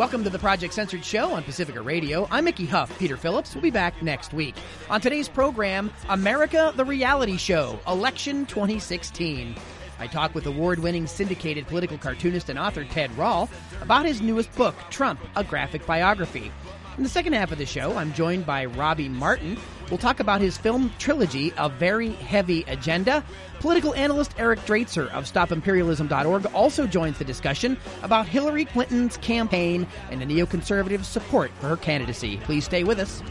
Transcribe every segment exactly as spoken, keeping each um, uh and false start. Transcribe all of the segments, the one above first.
Welcome to the Project Censored Show on Pacifica Radio. I'm Mickey Huff. Peter Phillips will be back next week. On today's program, America the Reality Show, Election twenty sixteen. I talk with award-winning syndicated political cartoonist and author Ted Rall about his newest book, Trump, A Graphic Biography. In the second half of the show, I'm joined by Robbie Martin. We'll talk about his film trilogy, A Very Heavy Agenda. Political analyst Eric Draitser of stop imperialism dot org also joins the discussion about Hillary Clinton's campaign and the neoconservative support for her candidacy. Please stay with us.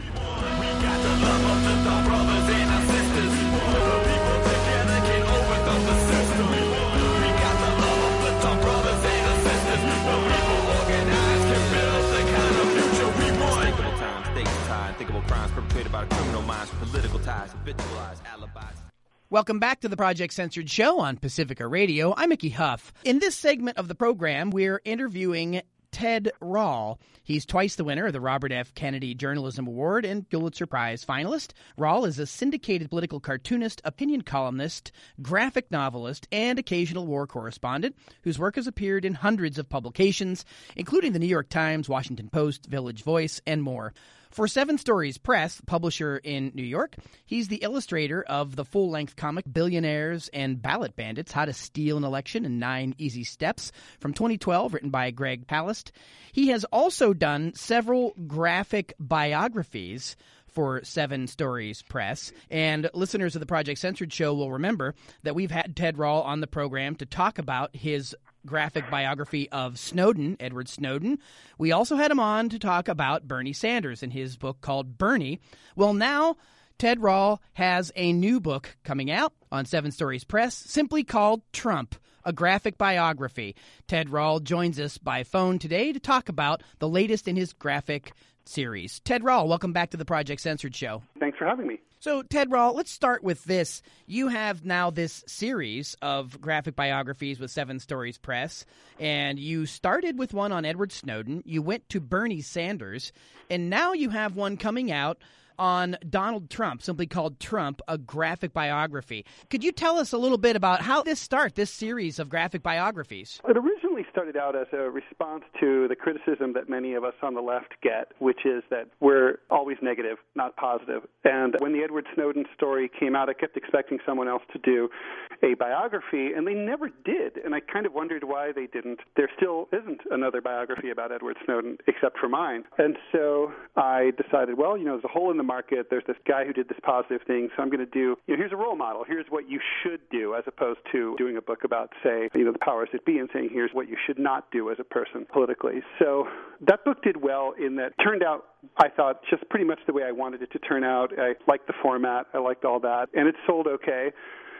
Welcome back to the Project Censored Show on Pacifica Radio. I'm Mickey Huff. In this segment of the program, we're interviewing Ted Rall. He's twice the winner of the Robert F. Kennedy Journalism Award and Pulitzer Prize finalist. Rall is a syndicated political cartoonist, opinion columnist, graphic novelist, and occasional war correspondent whose work has appeared in hundreds of publications, including the New York Times, Washington Post, Village Voice, and more. For Seven Stories Press, publisher in New York, he's the illustrator of the full-length comic Billionaires and Ballot Bandits, How to Steal an Election in Nine Easy Steps from twenty twelve, written by Greg Palast. He has also done several graphic biographies for Seven Stories Press. And listeners of the Project Censored Show will remember that we've had Ted Rall on the program to talk about his graphic biography of Snowden, Edward Snowden. We also had him on to talk about Bernie Sanders in his book called Bernie. Well, now Ted Rall has a new book coming out on Seven Stories Press, simply called Trump, a graphic biography. Ted Rall joins us by phone today to talk about the latest in his graphic series. Ted Rall, welcome back to the Project Censored Show. Thanks for having me. So, Ted Rall, let's start with this. You have now this series of graphic biographies with Seven Stories Press, and you started with one on Edward Snowden. You went to Bernie Sanders, and now you have one coming out on Donald Trump, simply called Trump, a graphic biography. Could you tell us a little bit about how this started, this series of graphic biographies? It originally started out as a response to the criticism that many of us on the left get, which is that we're always negative, not positive. And when the Edward Snowden story came out, I kept expecting someone else to do a biography, and they never did. And I kind of wondered why they didn't. There still isn't another biography about Edward Snowden except for mine. And so I decided, well, you know, there's a hole in the market. There's this guy who did this positive thing, so I'm going to do, you know, here's a role model. Here's what you should do, as opposed to doing a book about, say, you know, the powers that be and saying here's what you should not do as a person politically. So that book did well in that it turned out, I thought, just pretty much the way I wanted it to turn out. I liked the format. I liked all that. And it sold okay.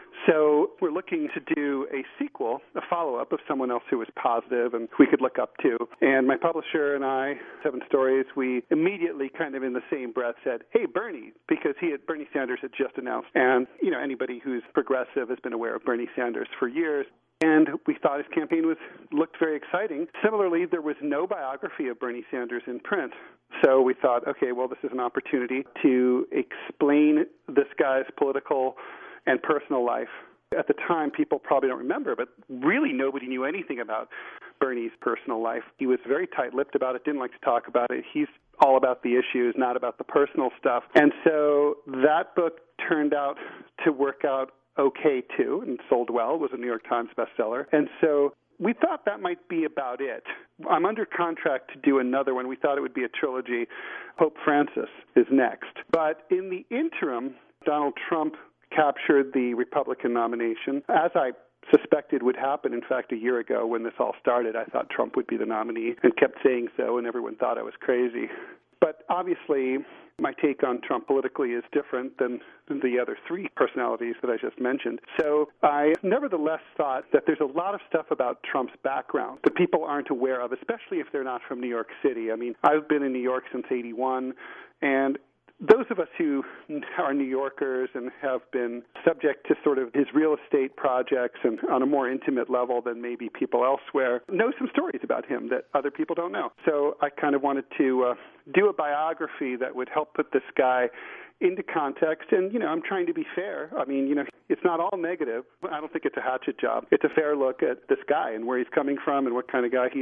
So we're looking to do a sequel, a follow-up of someone else who was positive and we could look up to. And my publisher and I, Seven Stories, we immediately kind of in the same breath said, hey, Bernie, because he had, Bernie Sanders had just announced. And, you know, anybody who's progressive has been aware of Bernie Sanders for years. And we thought his campaign was looked very exciting. Similarly, there was no biography of Bernie Sanders in print. So we thought, okay, well, this is an opportunity to explain this guy's political and personal life. At the time, people probably don't remember, but really nobody knew anything about Bernie's personal life. He was very tight-lipped about it, didn't like to talk about it. He's all about the issues, not about the personal stuff. And so that book turned out to work out okay, too, and sold well. It was a New York Times bestseller. And so we thought that might be about it. I'm under contract to do another one. We thought it would be a trilogy. Pope Francis is next. But in the interim, Donald Trump captured the Republican nomination, as I suspected would happen. In fact, a year ago when this all started, I thought Trump would be the nominee and kept saying so, and everyone thought I was crazy. But obviously, my take on Trump politically is different than the other three personalities that I just mentioned. So I nevertheless thought that there's a lot of stuff about Trump's background that people aren't aware of, especially if they're not from New York City. I mean, I've been in New York since eighty-one, and those of us who are New Yorkers and have been subject to sort of his real estate projects and on a more intimate level than maybe people elsewhere know some stories about him that other people don't know. So I kind of wanted to uh, do a biography that would help put this guy into context. And, you know, I'm trying to be fair. I mean, you know, it's not all negative. I don't think it's a hatchet job. It's a fair look at this guy and where he's coming from and what kind of guy he is.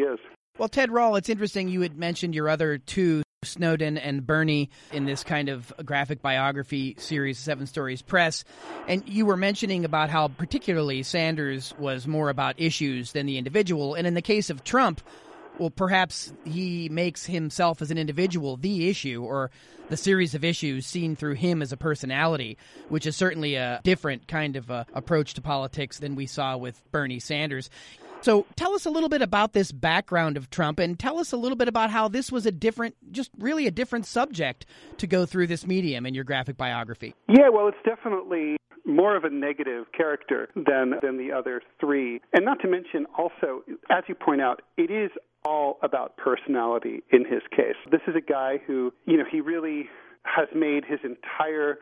Well, Ted Rall, it's interesting you had mentioned your other two, Snowden and Bernie, in this kind of graphic biography series, Seven Stories Press. And you were mentioning about how particularly Sanders was more about issues than the individual. And in the case of Trump, well, perhaps he makes himself as an individual the issue, or the series of issues seen through him as a personality, which is certainly a different kind of uh, approach to politics than we saw with Bernie Sanders. So tell us a little bit about this background of Trump, and tell us a little bit about how this was a different, just really a different subject to go through this medium in your graphic biography. Yeah, well, it's definitely more of a negative character than than the other three. And not to mention also, as you point out, it is all about personality in his case. This is a guy who, you know, he really has made his entire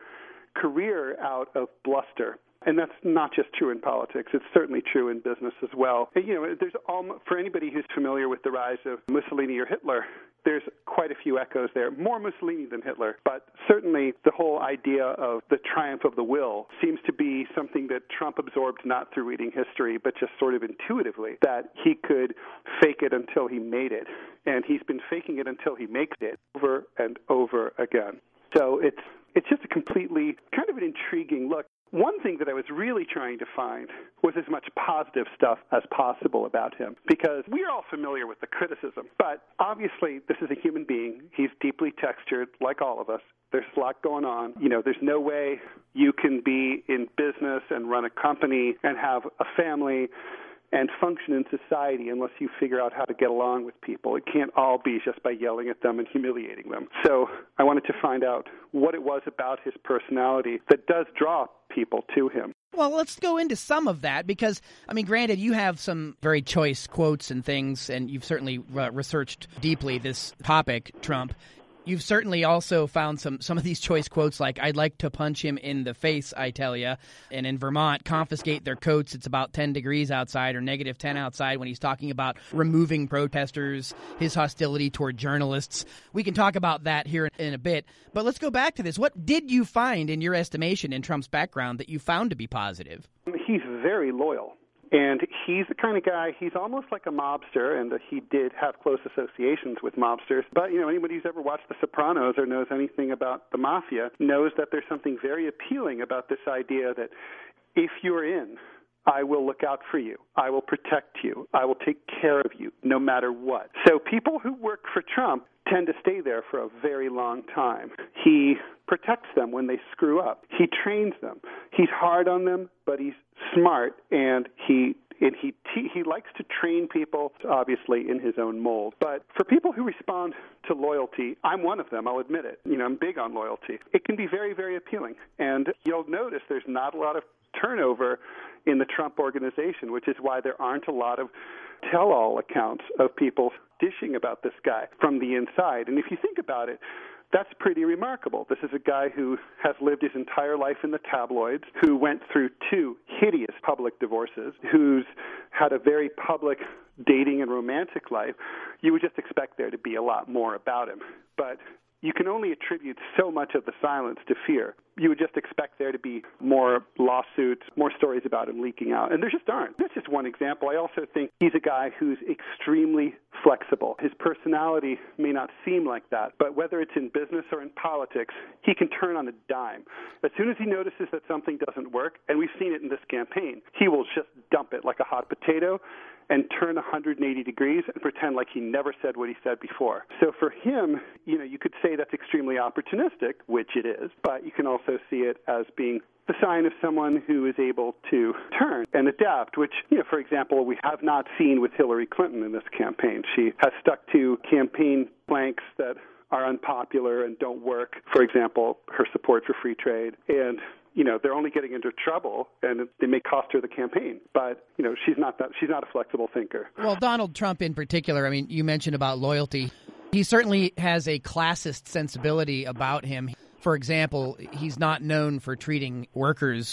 career out of bluster. And that's not just true in politics. It's certainly true in business as well. And, you know, there's almost, for anybody who's familiar with the rise of Mussolini or Hitler, there's quite a few echoes there. More Mussolini than Hitler. But certainly the whole idea of the triumph of the will seems to be something that Trump absorbed not through reading history, but just sort of intuitively, that he could fake it until he made it. And he's been faking it until he makes it over and over again. So it's it's just a completely kind of an intriguing look. One thing that I was really trying to find was as much positive stuff as possible about him, because we're all familiar with the criticism, but obviously this is a human being. He's deeply textured, like all of us. There's a lot going on. You know, there's no way you can be in business and run a company and have a family and function in society unless you figure out how to get along with people. It can't all be just by yelling at them and humiliating them. So I wanted to find out what it was about his personality that does draw people to him. Well, let's go into some of that because, I mean, granted, you have some very choice quotes and things, and you've certainly uh, researched deeply this topic, Trump. You've certainly also found some, some of these choice quotes like, "I'd like to punch him in the face, I tell ya." And in Vermont, "Confiscate their coats, it's about ten degrees outside," or negative ten outside, when he's talking about removing protesters, his hostility toward journalists. We can talk about that here in a bit. But let's go back to this. What did you find, in your estimation, in Trump's background that you found to be positive? He's very loyal. And he's the kind of guy, he's almost like a mobster, and he did have close associations with mobsters. But, you know, anybody who's ever watched The Sopranos or knows anything about the mafia knows that there's something very appealing about this idea that if you're in, I will look out for you. I will protect you. I will take care of you no matter what. So people who work for Trump tend to stay there for a very long time. He protects them when they screw up. He trains them. He's hard on them, but he's smart, and he and he he likes to train people, obviously, in his own mold. But for people who respond to loyalty, I'm one of them, I'll admit it. You know, I'm big on loyalty. It can be very, very appealing. And you'll notice there's not a lot of turnover in the Trump organization, which is why there aren't a lot of tell-all accounts of people dishing about this guy from the inside. And if you think about it, that's pretty remarkable. This is a guy who has lived his entire life in the tabloids, who went through two hideous public divorces, who's had a very public dating and romantic life. You would just expect there to be a lot more about him. But you can only attribute so much of the silence to fear. You would just expect there to be more lawsuits, more stories about him leaking out. And there just aren't. That's just one example. I also think he's a guy who's extremely flexible. His personality may not seem like that, but whether it's in business or in politics, he can turn on a dime. As soon as he notices that something doesn't work, and we've seen it in this campaign, he will just dump it like a hot potato and turn one hundred eighty degrees and pretend like he never said what he said before. So for him, you know, you could say that's extremely opportunistic, which it is, but you can also see it as being the sign of someone who is able to turn and adapt, which, you know, for example, we have not seen with Hillary Clinton in this campaign. She has stuck to campaign planks that are unpopular and don't work. For example, her support for free trade. And you know, they're only getting into trouble, and they may cost her the campaign. But, you know, she's not that, she's not a flexible thinker. Well, Donald Trump in particular, I mean, you mentioned about loyalty. He certainly has a classist sensibility about him. For example, he's not known for treating workers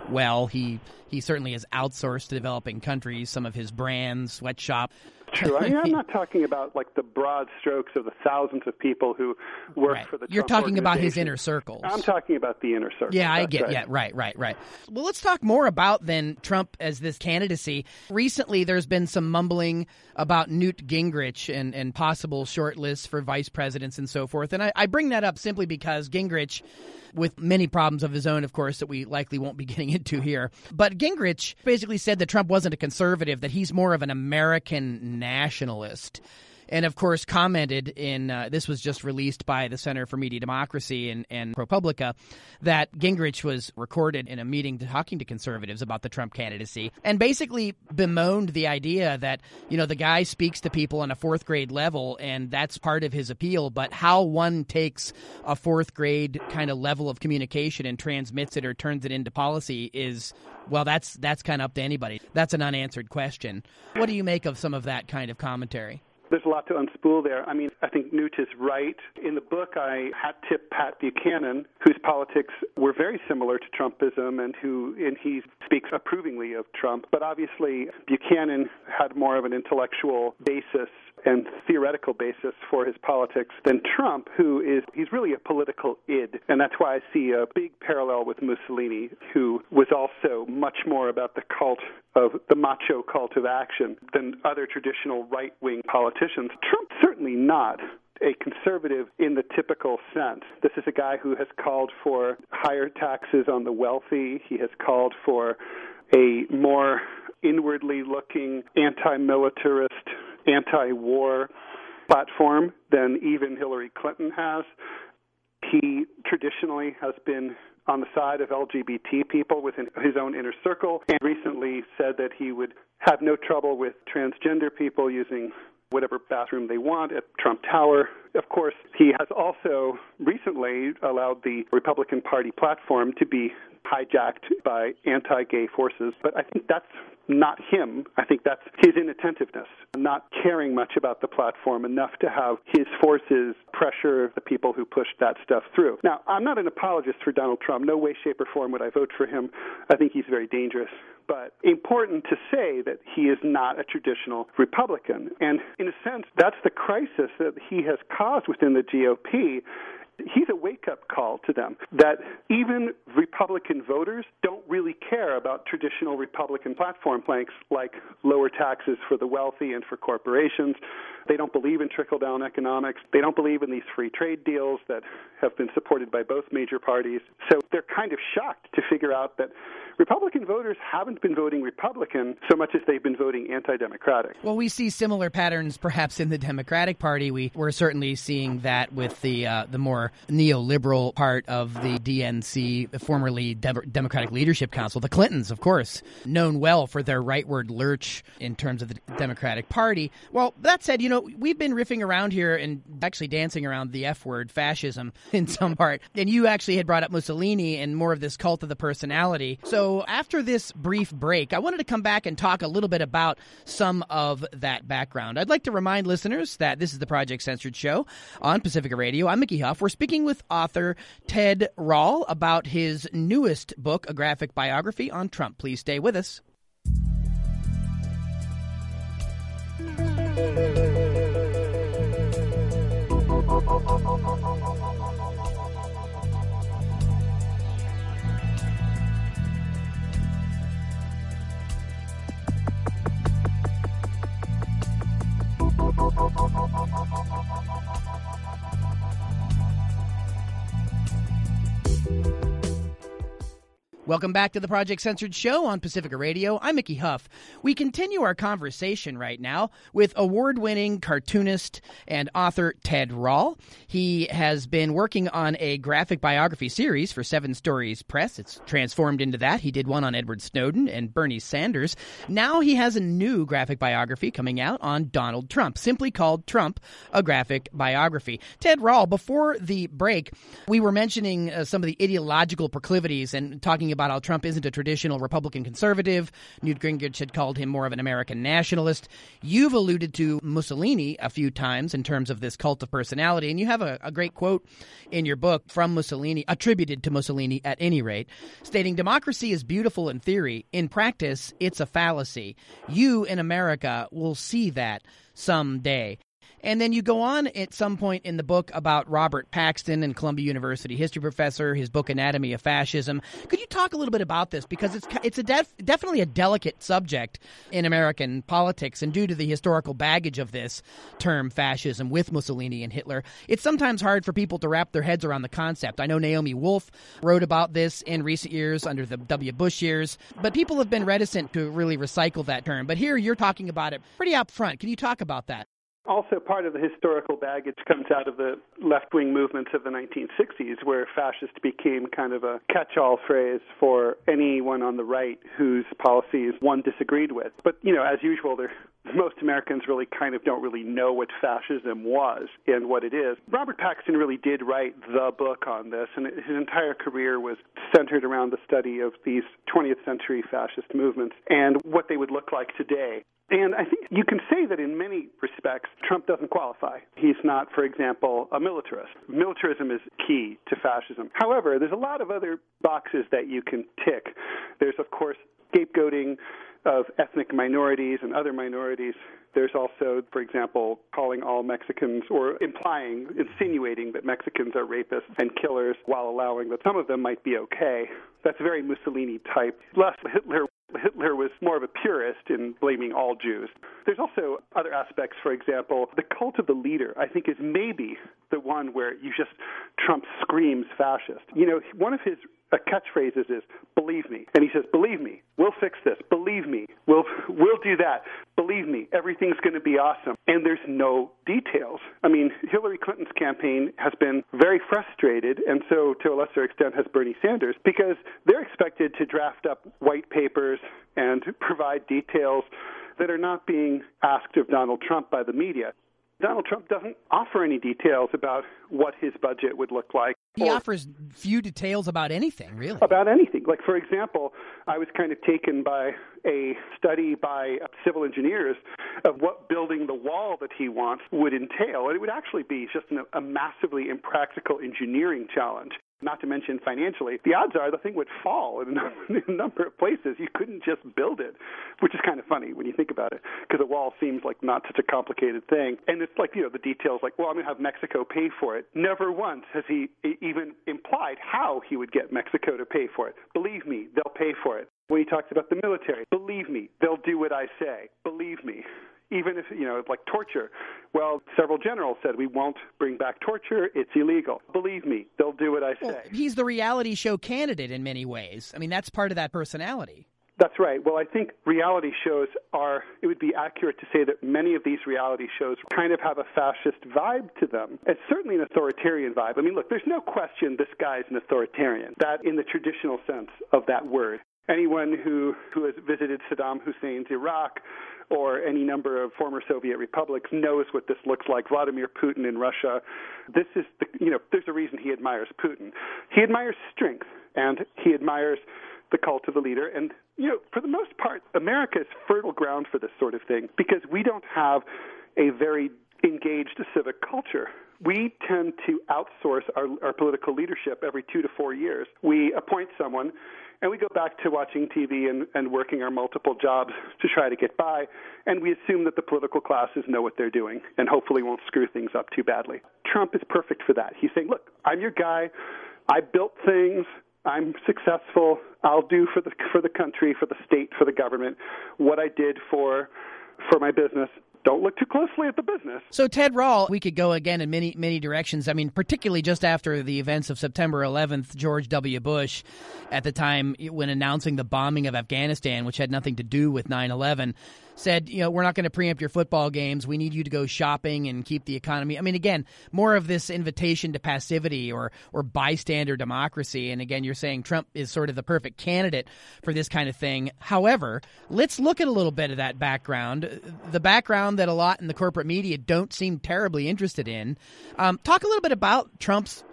well. He he certainly has outsourced to developing countries some of his brands, sweatshop. True. I mean, I'm not talking about like the broad strokes of the thousands of people who work right. for the Trump You're talking about his inner circles. I'm talking about the inner circles. Yeah, I That's get right. Yeah, right, right, right. Well, let's talk more about then Trump as this candidacy. Recently, there's been some mumbling about Newt Gingrich and, and possible shortlists for vice presidents and so forth. And I, I bring that up simply because Gingrich, with many problems of his own, of course, that we likely won't be getting into here. But Gingrich basically said that Trump wasn't a conservative, that he's more of an American nationalist. And, of course, commented in uh, – this was just released by the Center for Media Democracy and, and ProPublica that Gingrich was recorded in a meeting talking to conservatives about the Trump candidacy and basically bemoaned the idea that, you know, the guy speaks to people on a fourth grade level and that's part of his appeal. But how one takes a fourth grade kind of level of communication and transmits it or turns it into policy is – well, that's that's kind of up to anybody. That's an unanswered question. What do you make of some of that kind of commentary? There's a lot to unspool there. I mean, I think Newt is right. In the book, I hat tip Pat Buchanan, whose politics were very similar to Trumpism and who and he speaks approvingly of Trump. But obviously, Buchanan had more of an intellectual basis and theoretical basis for his politics than Trump, who is, he's really a political id. And that's why I see a big parallel with Mussolini, who was also much more about the cult of the macho cult of action than other traditional right-wing politicians. Trump certainly not a conservative in the typical sense. This is a guy who has called for higher taxes on the wealthy. He has called for a more inwardly looking anti-militarist, anti-war platform than even Hillary Clinton has. He traditionally has been on the side of L G B T people within his own inner circle, and recently said that he would have no trouble with transgender people using whatever bathroom they want at Trump Tower. Of course, he has also recently allowed the Republican Party platform to be hijacked by anti-gay forces, but I think that's not him. I think that's his inattentiveness, not caring much about the platform enough to have his forces pressure the people who pushed that stuff through. Now, I'm not an apologist for Donald Trump. No way, shape, or form would I vote for him. I think he's very dangerous. But important to say that he is not a traditional Republican. And in a sense, that's the crisis that he has caused within the G O P. He's a wake-up call to them that even Republican voters don't really care about traditional Republican platform planks like lower taxes for the wealthy and for corporations. They don't believe in trickle-down economics. They don't believe in these free trade deals that have been supported by both major parties. So they're kind of shocked to figure out that Republican voters haven't been voting Republican so much as they've been voting anti-democratic. Well, we see similar patterns perhaps in the Democratic Party. We, we're certainly seeing that with the uh, the more neoliberal part of the D N C, formerly De- Democratic Leadership Council. The Clintons, of course, known well for their rightward lurch in terms of the Democratic Party. Well, that said, you know, we've been riffing around here and actually dancing around the F word, fascism, in some part. And you actually had brought up Mussolini and more of this cult of the personality. So after this brief break, I wanted to come back and talk a little bit about some of that background. I'd like to remind listeners that this is the Project Censored Show on Pacifica Radio. I'm Mickey Huff. We're speaking with author Ted Rall about his newest book, a graphic biography on Trump. Please stay with us. Welcome back to the Project Censored Show on Pacifica Radio. I'm Mickey Huff. We continue our conversation right now with award-winning cartoonist and author Ted Rall. He has been working on a graphic biography series for Seven Stories Press. It's transformed into that. He did one on Edward Snowden and Bernie Sanders. Now he has a new graphic biography coming out on Donald Trump, simply called Trump, a graphic biography. Ted Rall, before the break, we were mentioning uh, some of the ideological proclivities and talking about about how Trump isn't a traditional Republican conservative. Newt Gingrich had called him more of an American nationalist. You've alluded to Mussolini a few times in terms of this cult of personality, and you have a, a great quote in your book from Mussolini, attributed to Mussolini at any rate, stating, "Democracy is beautiful in theory. In practice, it's a fallacy. You in America will see that someday." And then you go on at some point in the book about Robert Paxton and Columbia University history professor, his book Anatomy of Fascism. Could you talk a little bit about this? Because it's it's a def, definitely a delicate subject in American politics, and due to the historical baggage of this term fascism with Mussolini and Hitler, it's sometimes hard for people to wrap their heads around the concept. I know Naomi Wolf wrote about this in recent years under the W. Bush years, but people have been reticent to really recycle that term. But here you're talking about it pretty up front. Can you talk about that? Also, part of the historical baggage comes out of the left-wing movements of the nineteen sixties, where fascist became kind of a catch-all phrase for anyone on the right whose policies one disagreed with. But, you know, as usual, there most Americans really kind of don't really know what fascism was and what it is. Robert Paxton really did write the book on this, and his entire career was centered around the study of these twentieth century fascist movements and what they would look like today. And I think you can say that in many respects, Trump doesn't qualify. He's not, for example, a militarist. Militarism is key to fascism. However, there's a lot of other boxes that you can tick. There's, of course, scapegoating of ethnic minorities and other minorities. There's also, for example, calling all Mexicans, or implying, insinuating that Mexicans are rapists and killers while allowing that some of them might be okay. That's very Mussolini type. Less Hitler. Hitler was more of a purist in blaming all Jews. There's also other aspects, for example, the cult of the leader, I think, is maybe the one where you just, Trump screams fascist. You know, one of his uh, catchphrases is, "Believe me." And he says, "Believe me, we'll fix this. Believe me, we'll, we'll do that. Believe me, everything's going to be awesome." And there's no details. I mean, Hillary Clinton's campaign has been very frustrated, and so to a lesser extent has Bernie Sanders, because they're expected to draft up white papers and provide details that are not being asked of Donald Trump by the media. Donald Trump doesn't offer any details about what his budget would look like. He offers few details about anything, really. About anything. Like, for example, I was kind of taken by a study by civil engineers of what building the wall that he wants would entail. And it would actually be just a massively impractical engineering challenge. Not to mention financially, the odds are the thing would fall in a number of places. You couldn't just build it, which is kind of funny when you think about it, because a wall seems like not such a complicated thing. And it's like, you know, the details like, well, I'm going to have Mexico pay for it. Never once has he even implied how he would get Mexico to pay for it. Believe me, they'll pay for it. When he talks about the military, believe me, they'll do what I say. Believe me. Even if, you know, like torture. Well, several generals said, we won't bring back torture. It's illegal. Believe me, they'll do what I say. Well, he's the reality show candidate in many ways. I mean, that's part of that personality. That's right. Well, I think reality shows are, it would be accurate to say that many of these reality shows kind of have a fascist vibe to them. It's certainly an authoritarian vibe. I mean, look, there's no question this guy's an authoritarian, that in the traditional sense of that word. Anyone who, who has visited Saddam Hussein's Iraq or any number of former Soviet republics knows what this looks like. Vladimir Putin in Russia. This is, the, you know, there's a reason he admires Putin. He admires strength, and he admires the cult of the leader. And, you know, for the most part, America is fertile ground for this sort of thing because we don't have a very engaged civic culture. We tend to outsource our, our political leadership every two to four years. We appoint someone, and we go back to watching T V and, and working our multiple jobs to try to get by, and we assume that the political classes know what they're doing and hopefully won't screw things up too badly. Trump is perfect for that. He's saying, look, I'm your guy. I built things. I'm successful. I'll do for the for the country, for the state, for the government, what I did for for my business. Don't look too closely at the business. So, Ted Rall, we could go again in many, many directions. I mean, particularly just after the events of September eleventh, George W. Bush, at the time when announcing the bombing of Afghanistan, which had nothing to do with nine eleven, said, you know, we're not going to preempt your football games. We need you to go shopping and keep the economy. I mean, again, more of this invitation to passivity or or bystander democracy. And again, you're saying Trump is sort of the perfect candidate for this kind of thing. However, let's look at a little bit of that background, the background that a lot in the corporate media don't seem terribly interested in. Um, talk a little bit about Trump's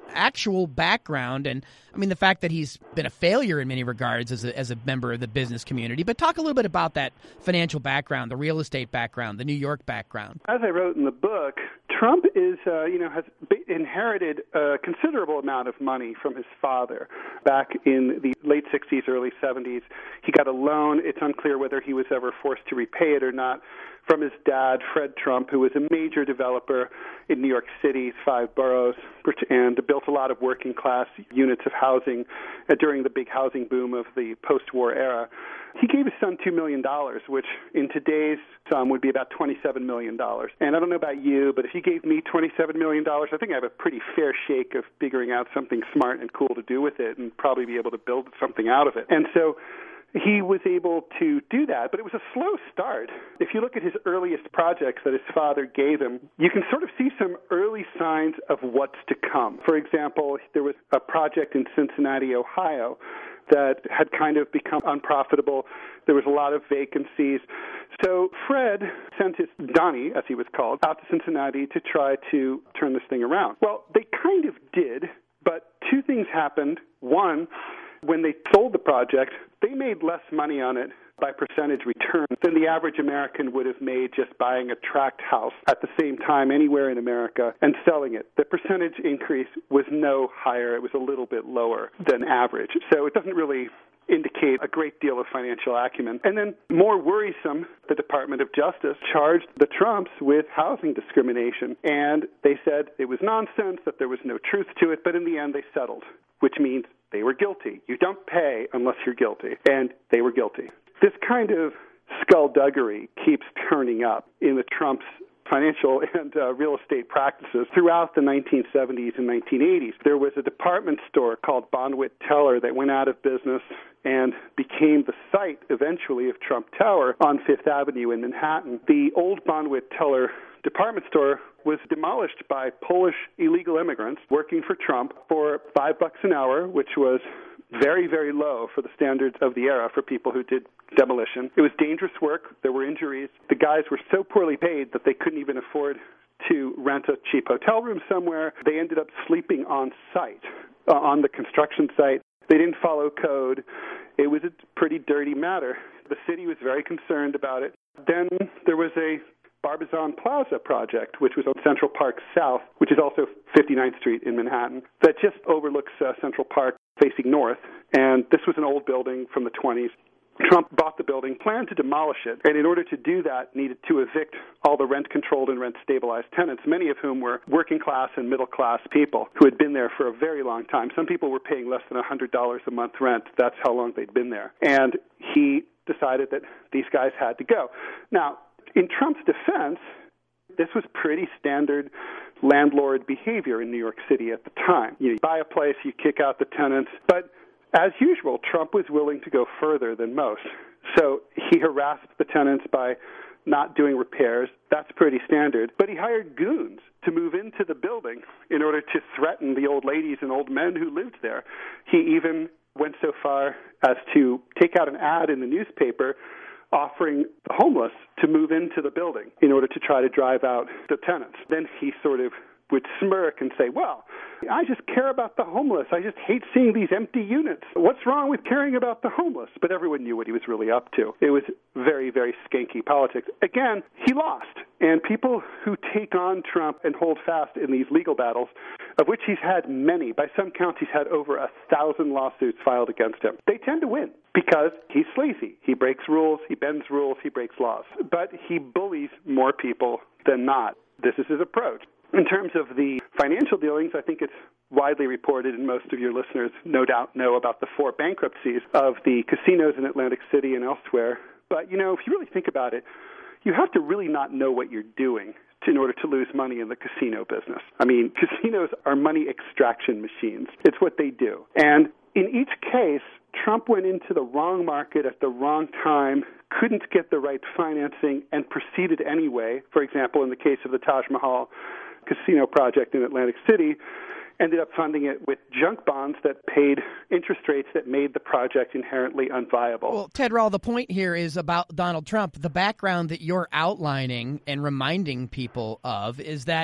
actual background, and I mean the fact that he's been a failure in many regards as a, as a member of the business community. But talk a little bit about that financial background, the real estate background, the New York background. As I wrote in the book, Trump is, uh, you know, has inherited a considerable amount of money from his father. Back in the late sixties, early seventies, he got a loan. It's unclear whether he was ever forced to repay it or not, from his dad, Fred Trump, who was a major developer in New York City's five boroughs and built a lot of working-class units of housing during the big housing boom of the post-war era. He gave his son two million dollars, which in today's sum would be about twenty-seven million dollars. And I don't know about you, but if you gave me twenty-seven million dollars, I think I have a pretty fair shake of figuring out something smart and cool to do with it and probably be able to build something out of it. And so he was able to do that, but it was a slow start. If you look at his earliest projects that his father gave him, you can sort of see some early signs of what's to come. For example, there was a project in Cincinnati, Ohio, that had kind of become unprofitable. There was a lot of vacancies. So Fred sent his Donnie, as he was called, out to Cincinnati to try to turn this thing around. Well, they kind of did, but two things happened. One, when they sold the project, they made less money on it by percentage return than the average American would have made just buying a tract house at the same time anywhere in America and selling it. The percentage increase was no higher. It was a little bit lower than average. So it doesn't really indicate a great deal of financial acumen. And then, more worrisome, the Department of Justice charged the Trumps with housing discrimination. And they said it was nonsense, that there was no truth to it, but in the end they settled, which means they were guilty. You don't pay unless you're guilty. And they were guilty. This kind of skullduggery keeps turning up in the Trump's financial and uh, real estate practices throughout the nineteen seventies and nineteen eighties. There was a department store called Bonwit Teller that went out of business and became the site eventually of Trump Tower on Fifth Avenue in Manhattan. The old Bonwit Teller department store was demolished by Polish illegal immigrants working for Trump for five bucks an hour, which was very, very low for the standards of the era for people who did demolition. It was dangerous work. There were injuries. The guys were so poorly paid that they couldn't even afford to rent a cheap hotel room somewhere. They ended up sleeping on site, uh, on the construction site. They didn't follow code. It was a pretty dirty matter. The city was very concerned about it. Then there was a Barbizon Plaza project, which was on Central Park South, which is also fifty-ninth Street in Manhattan, that just overlooks uh, Central Park facing north. And this was an old building from the twenties. Trump bought the building, planned to demolish it, and in order to do that, needed to evict all the rent-controlled and rent-stabilized tenants, many of whom were working-class and middle-class people who had been there for a very long time. Some people were paying less than one hundred dollars a month rent. That's how long they'd been there. And he decided that these guys had to go. Now, in Trump's defense, this was pretty standard landlord behavior in New York City at the time. You buy a place, you kick out the tenants, but as usual, Trump was willing to go further than most. So he harassed the tenants by not doing repairs. That's pretty standard. But he hired goons to move into the building in order to threaten the old ladies and old men who lived there. He even went so far as to take out an ad in the newspaper offering the homeless to move into the building in order to try to drive out the tenants. Then he sort of would smirk and say, well, I just care about the homeless. I just hate seeing these empty units. What's wrong with caring about the homeless? But everyone knew what he was really up to. It was very, very skanky politics. Again, he lost. And people who take on Trump and hold fast in these legal battles, of which he's had many, by some counts he's had over a thousand lawsuits filed against him, they tend to win because he's sleazy. He breaks rules, he bends rules, he breaks laws. But he bullies more people than not. This is his approach. In terms of the financial dealings, I think it's widely reported, and most of your listeners no doubt know about the four bankruptcies of the casinos in Atlantic City and elsewhere. But, you know, if you really think about it, you have to really not know what you're doing in order to lose money in the casino business. I mean, casinos are money extraction machines. It's what they do. And in each case, Trump went into the wrong market at the wrong time, couldn't get the right financing, and proceeded anyway. For example, in the case of the Taj Mahal casino project in Atlantic City, ended up funding it with junk bonds that paid interest rates that made the project inherently unviable. Well, Ted Rall, the point here is about Donald Trump. The background that you're outlining and reminding people of is that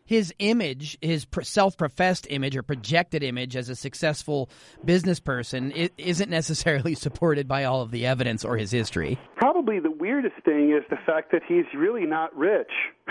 his image, his self-professed image or projected image as a successful business person, it isn't necessarily supported by all of the evidence or his history. Probably the weirdest thing is the fact that he's really not rich.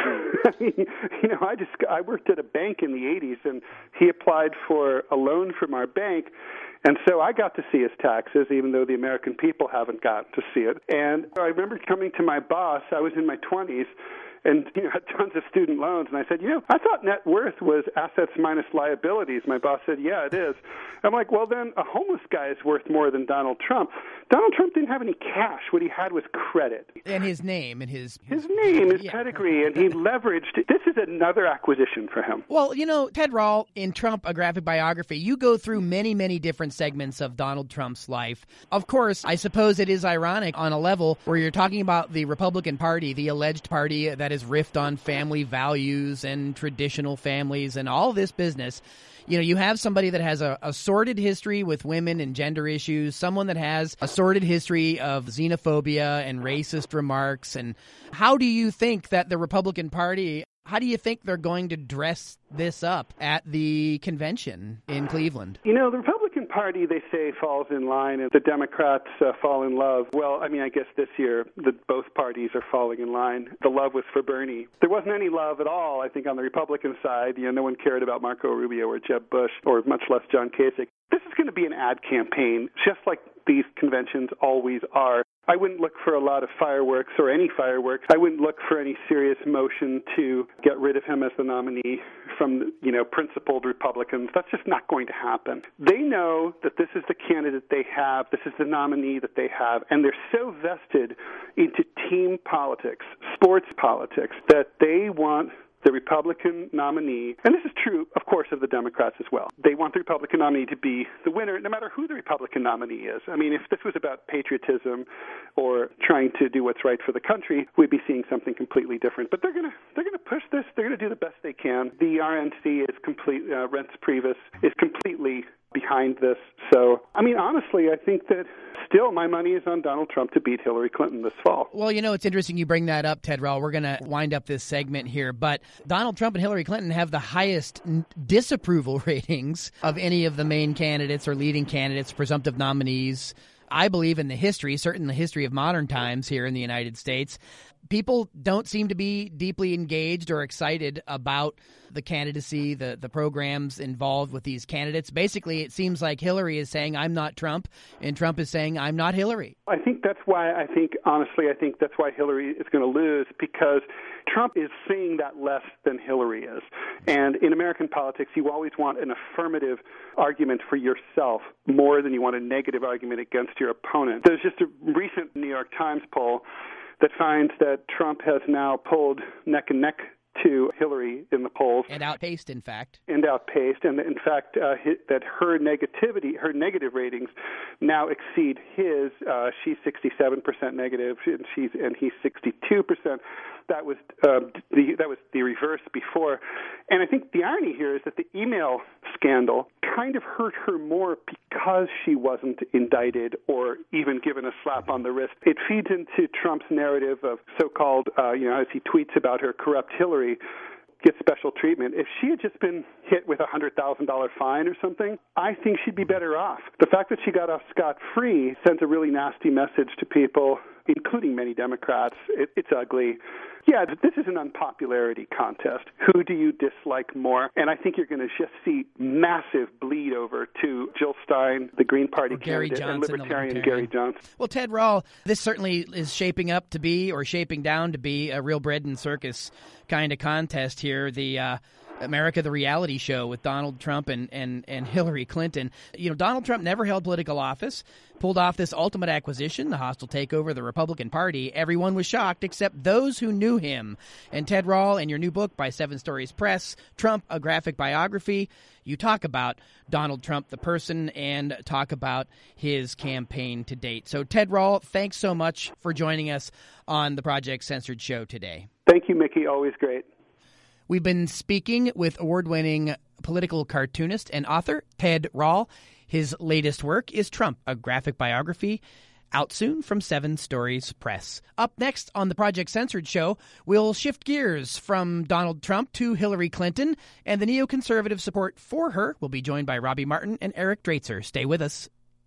I mean, you know, I just I worked at a bank in the eighties, and he applied for a loan from our bank. And so I got to see his taxes, even though the American people haven't got to see it. And I remember coming to my boss, I was in my twenties, and you know, had tons of student loans. And I said, you know, I thought net worth was assets minus liabilities. My boss said, yeah, it is. I'm like, well, then a homeless guy is worth more than Donald Trump. Donald Trump didn't have any cash. What he had was credit. And his name and his... His name, his yeah. pedigree, and he leveraged... This is another acquisition for him. Well, you know, Ted Rall, in Trump, A Graphic Biography, you go through many, many different segments of Donald Trump's life. Of course, I suppose it is ironic on a level where you're talking about the Republican Party, the alleged party that has riffed on family values and traditional families and all this business. You know, you have somebody that has a, a sordid history with women and gender issues, someone that has a sordid history of xenophobia and racist remarks. And how do you think that the Republican Party, how do you think they're going to dress this up at the convention in Cleveland? You know, the Republican Party, they say, falls in line, and the Democrats uh, fall in love. Well, I mean, I guess this year the, both parties are falling in line. The love was for Bernie. There wasn't any love at all, I think, on the Republican side. You know, no one cared about Marco Rubio or Jeb Bush, or much less John Kasich. This is going to be an ad campaign, just like these conventions always are. I wouldn't look for a lot of fireworks or any fireworks. I wouldn't look for any serious motion to get rid of him as the nominee from, you know, principled Republicans. That's just not going to happen. They know that this is the candidate they have, this is the nominee that they have, and they're so vested into team politics, sports politics, that they want the Republican nominee, and this is true, of course, of the Democrats as well. They want the Republican nominee to be the winner, no matter who the Republican nominee is. I mean, if this was about patriotism or trying to do what's right for the country, we'd be seeing something completely different. But they're going to they're going to push this. They're going to do the best they can. The R N C is complete. Uh, Reince Priebus is completely behind this. So, I mean, honestly, I think that still my money is on Donald Trump to beat Hillary Clinton this fall. Well, you know, it's interesting you bring that up, Ted Rall. We're going to wind up this segment here, but Donald Trump and Hillary Clinton have the highest disapproval ratings of any of the main candidates or leading candidates, presumptive nominees. I believe in the history, certainly the history of modern times here in the United States, people don't seem to be deeply engaged or excited about the candidacy, the, the programs involved with these candidates. Basically, it seems like Hillary is saying, I'm not Trump, and Trump is saying, I'm not Hillary. I think that's why, I think, honestly, I think that's why Hillary is going to lose, because Trump is saying that less than Hillary is. And in American politics, you always want an affirmative argument for yourself more than you want a negative argument against your opponent. There's just a recent New York Times poll that finds that Trump has now pulled neck and neck to Hillary in the polls. And outpaced, in fact. And outpaced. And in fact, uh, his, that her negativity, her negative ratings now exceed his. Uh, she's sixty-seven percent negative, and, she's, and he's sixty-two percent. That was uh, the that was the reverse before. And I think the irony here is that the email scandal kind of hurt her more because she wasn't indicted or even given a slap on the wrist. It feeds into Trump's narrative of so-called, uh, you know, as he tweets about her, corrupt Hillary gets special treatment. If she had just been hit with a one hundred thousand dollars fine or something, I think she'd be better off. The fact that she got off scot-free sends a really nasty message to people, including many Democrats. It, it's ugly. Yeah, this is an unpopularity contest. Who do you dislike more? And I think you're going to just see massive bleed over to Jill Stein, the Green Party candidate, and Libertarian, libertarian Gary Johnson. Well, Ted Rall, this certainly is shaping up to be, or shaping down to be, a real bread and circus kind of contest here. The uh, America the Reality Show with Donald Trump and, and, and Hillary Clinton. You know, Donald Trump never held political office, pulled off this ultimate acquisition, the hostile takeover of the Republican Party. Everyone was shocked except those who knew him. And Ted Rall, in your new book by Seven Stories Press, Trump, A Graphic Biography, you talk about Donald Trump, the person, and talk about his campaign to date. So, Ted Rall, thanks so much for joining us on the Project Censored show today. Thank you, Mickey. Always great. We've been speaking with award-winning political cartoonist and author Ted Rall. His latest work is Trump, A Graphic Biography, Out soon from Seven Stories Press. Up next on the Project Censored show, we'll shift gears from Donald Trump to Hillary Clinton, and the neoconservative support for her. We'll be joined by Robbie Martin and Eric Draitser. Stay with us.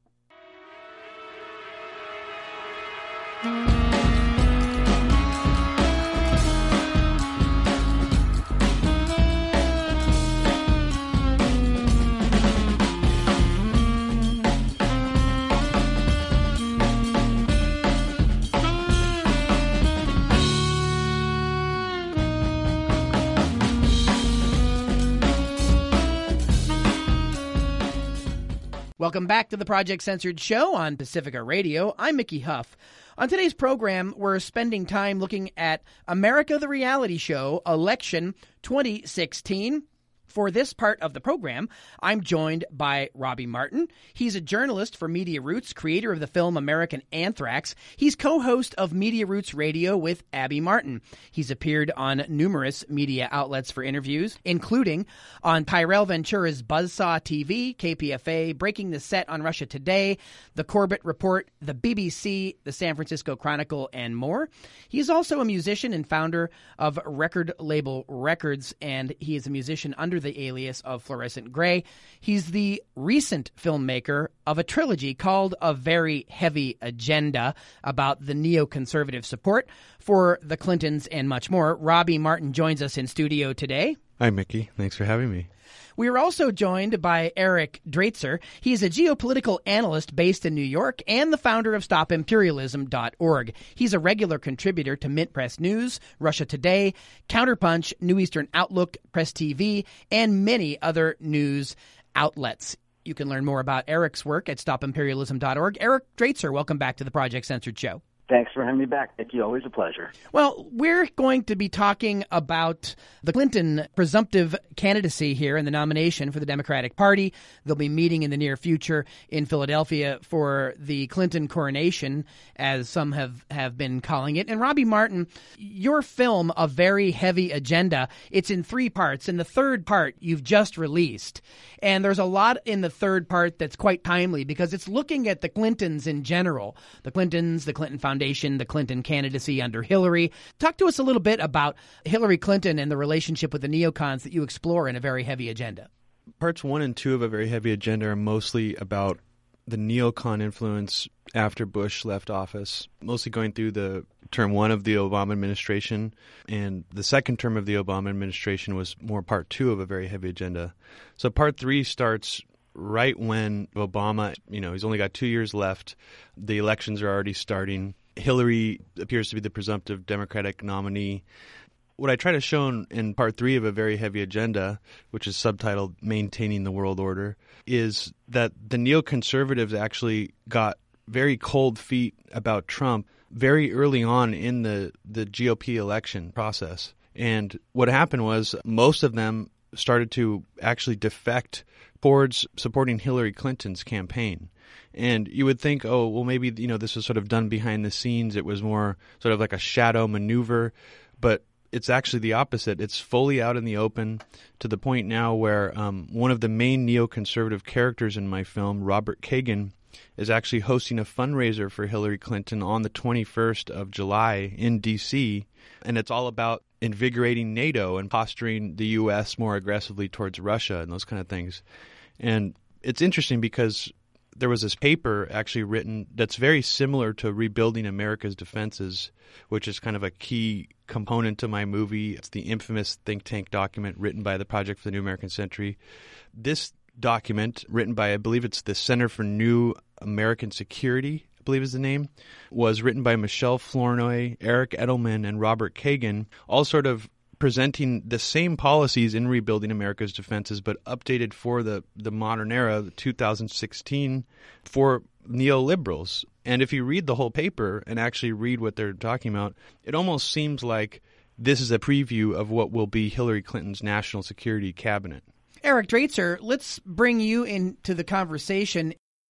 Welcome back to the Project Censored show on Pacifica Radio. I'm Mickey Huff. On today's program, we're spending time looking at America the Reality Show Election twenty sixteen. For this part of the program, I'm joined by Robbie Martin. He's a journalist for Media Roots, creator of the film American Anthrax. He's co-host of Media Roots Radio with Abby Martin. He's appeared on numerous media outlets for interviews, including on Tyrell Ventura's Buzzsaw T V, K P F A, Breaking the Set on Russia Today, The Corbett Report, the B B C, the San Francisco Chronicle, and more. He's also a musician and founder of Record Label Records, and he is a musician under the the alias of Fluorescent Gray. He's the recent filmmaker of a trilogy called A Very Heavy Agenda about the neoconservative support for the Clintons and much more. Robbie Martin joins us in studio today. Hi, Mickey. Thanks for having me. We are also joined by Eric Draitser. He's a geopolitical analyst based in New York and the founder of stop imperialism dot org. He's a regular contributor to Mint Press News, Russia Today, Counterpunch, New Eastern Outlook, Press T V, and many other news outlets. You can learn more about Eric's work at stop imperialism dot org. Eric Draitser, welcome back to the Project Censored show. Thanks for having me back, Mickey. Always a pleasure. Well, we're going to be talking about the Clinton presumptive candidacy here in the nomination for the Democratic Party. They'll be meeting in the near future in Philadelphia for the Clinton coronation, as some have, have been calling it. And Robbie Martin, your film, A Very Heavy Agenda, it's in three parts. And the third part you've just released. And there's a lot in the third part that's quite timely because it's looking at the Clintons in general, the Clintons, the Clinton Foundation, the Clinton candidacy under Hillary. Talk to us a little bit about Hillary Clinton and the relationship with the neocons that you explore in A Very Heavy Agenda. Parts one and two of A Very Heavy Agenda are mostly about the neocon influence after Bush left office, mostly going through the term one of the Obama administration, and the second term of the Obama administration was more part two of A Very Heavy Agenda. So part three starts right when Obama, you know, he's only got two years left. The elections are already starting. Hillary appears to be the presumptive Democratic nominee. What I try to show in, in part three of A Very Heavy Agenda, which is subtitled Maintaining the World Order, is that the neoconservatives actually got very cold feet about Trump very early on in the, the G O P election process. And what happened was most of them started to actually defect towards supporting Hillary Clinton's campaign. And you would think, oh, well, maybe, you know, this was sort of done behind the scenes. It was more sort of like a shadow maneuver. But it's actually the opposite. It's fully out in the open to the point now where um, one of the main neoconservative characters in my film, Robert Kagan, is actually hosting a fundraiser for Hillary Clinton on the twenty-first of July in D C, and it's all about invigorating NATO and posturing the U S more aggressively towards Russia and those kind of things. And it's interesting because there was this paper actually written that's very similar to Rebuilding America's Defenses, which is kind of a key component to my movie. It's the infamous think tank document written by the Project for the New American Century. This document, written by, I believe it's the Center for New American Security, I believe is the name, was written by Michelle Flournoy, Eric Edelman, and Robert Kagan, all sort of presenting the same policies in Rebuilding America's Defenses, but updated for the, the modern era, two thousand sixteen, for neoliberals. And if you read the whole paper and actually read what they're talking about, it almost seems like this is a preview of what will be Hillary Clinton's national security cabinet. Eric Draitser, let's bring you into the conversation.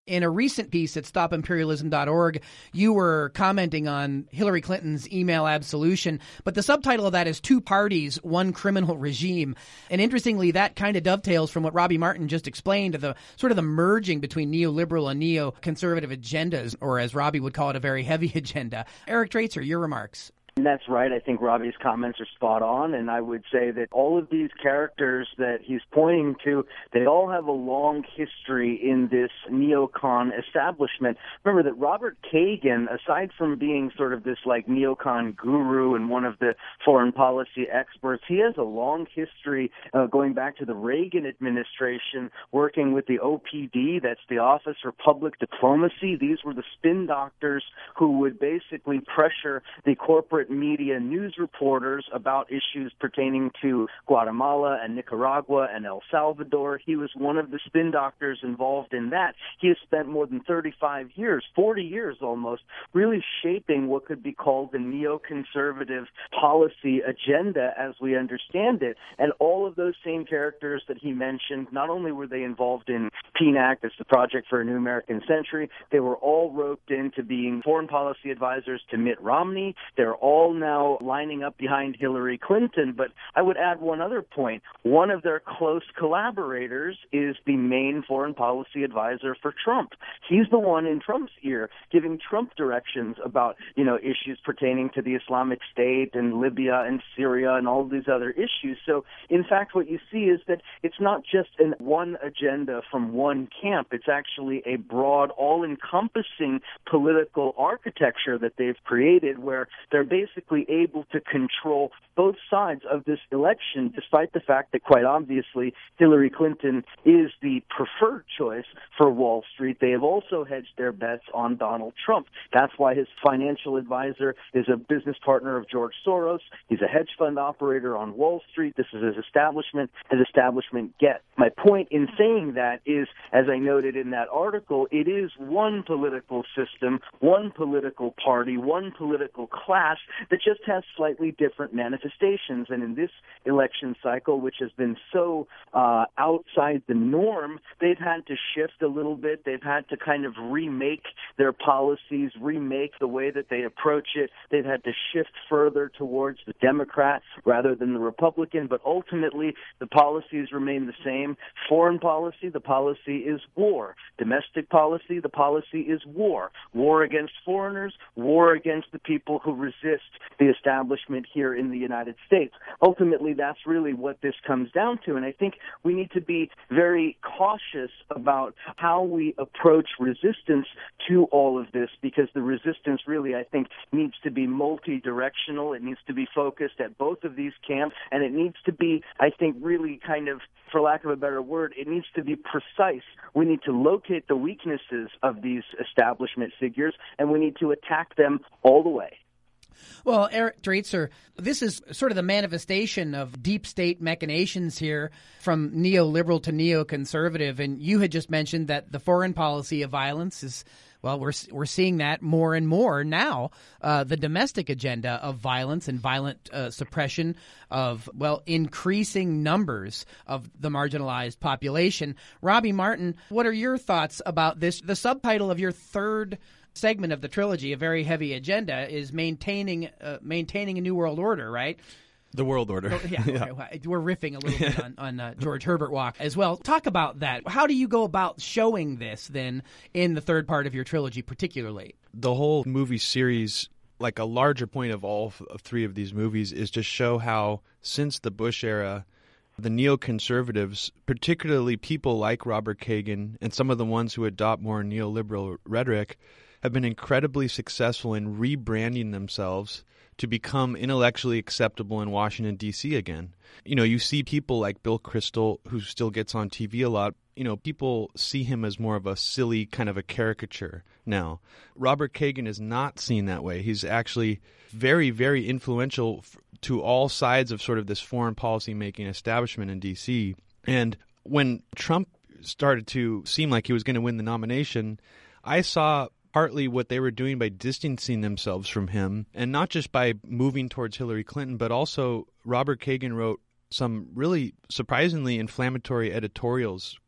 In a recent piece at stop imperialism dot org, you were commenting on Hillary Clinton's email absolution, but the subtitle of that is Two Parties, One Criminal Regime. And interestingly, that kind of dovetails from what Robbie Martin just explained, the sort of the merging between neoliberal and neoconservative agendas, or as Robbie would call it, a very heavy agenda. Eric Draitser, your remarks. That's right. I think Robbie's comments are spot on, and I would say that all of these characters that he's pointing to, they all have a long history in this neocon establishment. Remember that Robert Kagan, aside from being sort of this like neocon guru and one of the foreign policy experts, he has a long history uh, going back to the Reagan administration, working with the O P D, that's the Office for Public Diplomacy. These were the spin doctors who would basically pressure the corporate media news reporters about issues pertaining to Guatemala and Nicaragua and El Salvador. He was one of the spin doctors involved in that. He has spent more than thirty-five years, forty years almost, really shaping what could be called the neoconservative policy agenda as we understand it. And all of those same characters that he mentioned, not only were they involved in P N A C, that's the Project for a New American Century, they were all roped into being foreign policy advisors to Mitt Romney. They're all now lining up behind Hillary Clinton. But I would add one other point. One of their close collaborators is the main foreign policy advisor for Trump. He's the one in Trump's ear giving Trump directions about, you know, issues pertaining to the Islamic State and Libya and Syria and all of these other issues. So, in fact, what you see is that it's not just an one agenda from one camp. It's actually a broad, all-encompassing political architecture that they've created where they're basically able to control both sides of this election, despite the fact that, quite obviously, Hillary Clinton is the preferred choice for Wall Street. They have also hedged their bets on Donald Trump. That's why his financial advisor is a business partner of George Soros. He's a hedge fund operator on Wall Street. This is his establishment, his establishment get. My point in saying that is, as I noted in that article, it is one political system, one political party, one political class that just has slightly different manifestations. And in this election cycle, which has been so uh, outside the norm, they've had to shift a little bit. They've had to kind of remake their policies, remake the way that they approach it. They've had to shift further towards the Democrat rather than the Republican. But ultimately, the policies remain the same. Foreign policy, the policy is war. Domestic policy, the policy is war. War against foreigners, war against the people who resist the establishment here in the United States. Ultimately, that's really what this comes down to. And I think we need to be very cautious about how we approach resistance to all of this, because the resistance really, I think, needs to be multi-directional. It needs to be focused at both of these camps, and it needs to be, I think, really kind of, for lack of a better word, it needs to be precise. We need to locate the weaknesses of these establishment figures, and we need to attack them all the way. Well, Eric Draitser, this is sort of the manifestation of deep state machinations here from neoliberal to neoconservative. And you had just mentioned that the foreign policy of violence is, well, we're we're seeing that more and more now. Uh, the domestic agenda of violence and violent uh, suppression of, well, increasing numbers of the marginalized population. Robbie Martin, what are your thoughts about this? The subtitle of your third segment of the trilogy, A Very Heavy Agenda, is maintaining uh, maintaining a new world order, right? The world order. Oh, yeah, yeah. Okay. We're riffing a little bit on, on uh, George Herbert Walk as well. Talk about that. How do you go about showing this then in the third part of your trilogy particularly? The whole movie series, like a larger point of all of three of these movies, is to show how since the Bush era, the neoconservatives, particularly people like Robert Kagan and some of the ones who adopt more neoliberal rhetoric, have been incredibly successful in rebranding themselves to become intellectually acceptable in Washington, D C again. You know, you see people like Bill Kristol, who still gets on T V a lot. You know, people see him as more of a silly kind of a caricature now. Robert Kagan is not seen that way. He's actually very, very influential f- to all sides of sort of this foreign policy making establishment in D C. And when Trump started to seem like he was going to win the nomination, I saw partly what they were doing by distancing themselves from him, and not just by moving towards Hillary Clinton, but also Robert Kagan wrote some really surprisingly inflammatory editorials